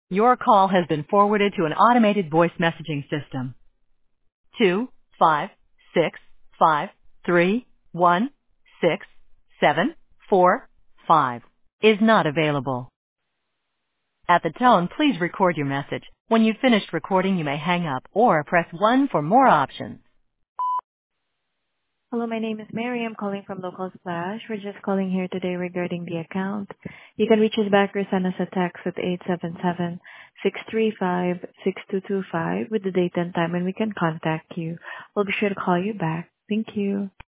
Your call has been forwarded to an automated voice messaging system. 25653167455 is not available. At the tone, please record your message. When you've finished recording, you may hang up or press 1 for more options. Hello, my name is Mary. I'm calling from Local Splash. We're just calling here today regarding the account. You can reach us back or send us a text at 877-635-6225 with the date and time, and we can contact you. We'll be sure to call you back. Thank you.